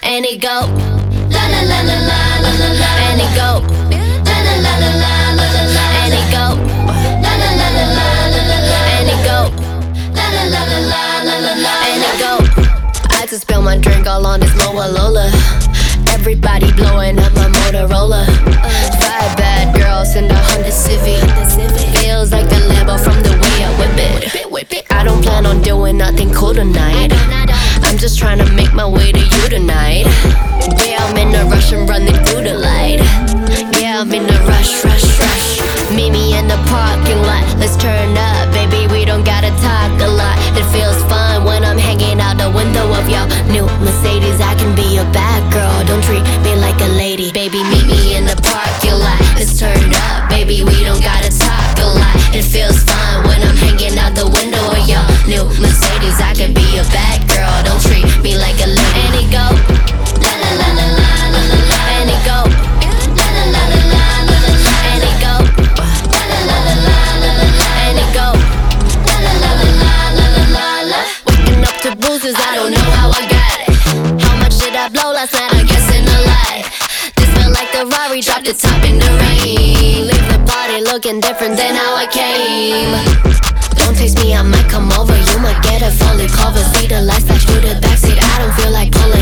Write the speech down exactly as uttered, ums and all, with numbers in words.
and it go la la la la la la la la, and it go la la la la la la la la, and it go la la la la la la la la, and it go la la la la la la la la, and it go. I just spill my drink all on this Lola. Everybody blowing up my Motorola. Five bad girls in the Honda Civic. Feels like the Lambo from the way I whip it. I don't plan on doing nothing cool tonight. I'm just trying to make my way to you tonight. Yeah, I'm in a rush and running through the light. Yeah, I'm in a rush, rush, rush. Meet me in the parking lot. Let's turn up, baby, we don't gotta talk a lot. It feels fun when I'm hanging out the window of your new Mercedes. I can be your bad girl, don't treat me like a lady. Baby, meet me in the parking lot. Let's turn up, baby, we don't gotta talk a lot. It feels fun when I'm hanging out the window of your new Mercedes. I can be your bad girl, don't treat me like a lady. And it go la la la la la la la la, and it go la la la la la la la la, and it go la la la la la la la la, and it go la la la la la la la la. Waking up to bruises, I don't know how I got it. How much did I blow last night? I guess in a lie. This felt like the Rari dropped the top in the rain. Leave the party looking different than how I came. Don't taste me, I might come over. You might get a fully cover. See the lights flash through the backseat. I don't feel like pulling